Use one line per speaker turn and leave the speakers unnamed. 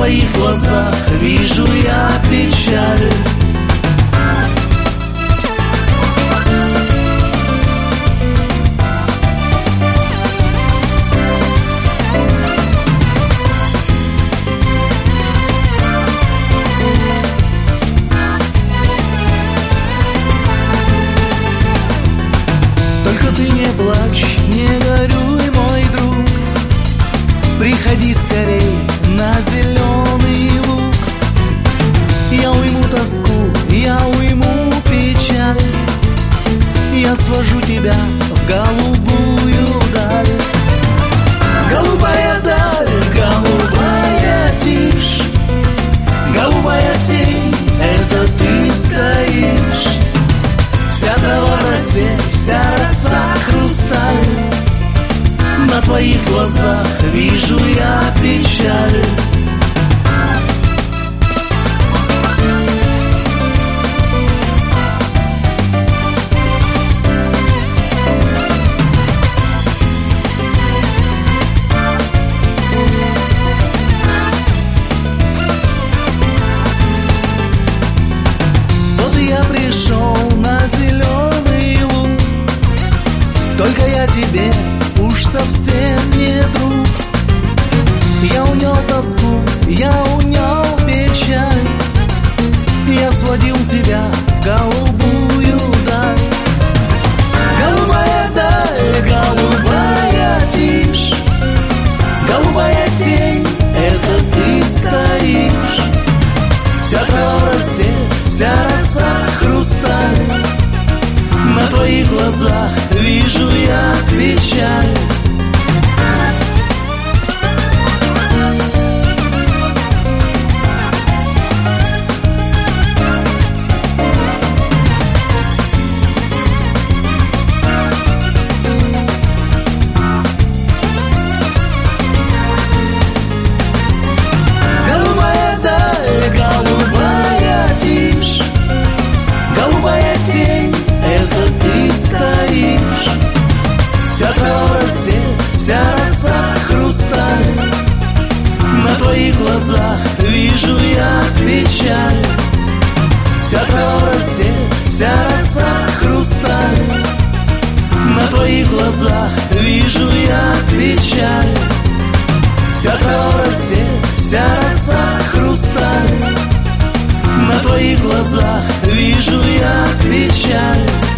твоих глазах вижу я печаль.
Только ты не плачь, не горюй, мой друг. Приходи скорей на зеленый луг. Я уйму тоску, я уйму печаль. Я свожу тебя в голубую даль. Голубая даль, голубая тишь, голубая тень, это ты стоишь. Вся трава в росе, вся роса хрусталь. На твоих глазах вижу я печаль. Вот я пришел на зеленый луг, только я тебе уж совсем не друг. Я унял тоску, я унял печаль. Я сводил тебя в голубую даль. Голубая даль, голубая тишь, голубая тень, это ты стоишь. Вся трава в росе, вся роса хрусталь. На твоих глазах вижу я печаль. Голубая даль, голубая тишь, голубая тень, это ты стоишь. Вся трава в росе, вся роса хрусталь. На твоих глазах вижу я печаль. Вся трава в росе, вся роса хрусталь. На твоих глазах вижу я печаль. Вся трава в росе, вся роса хрусталь. На твоих глазах вижу я печаль.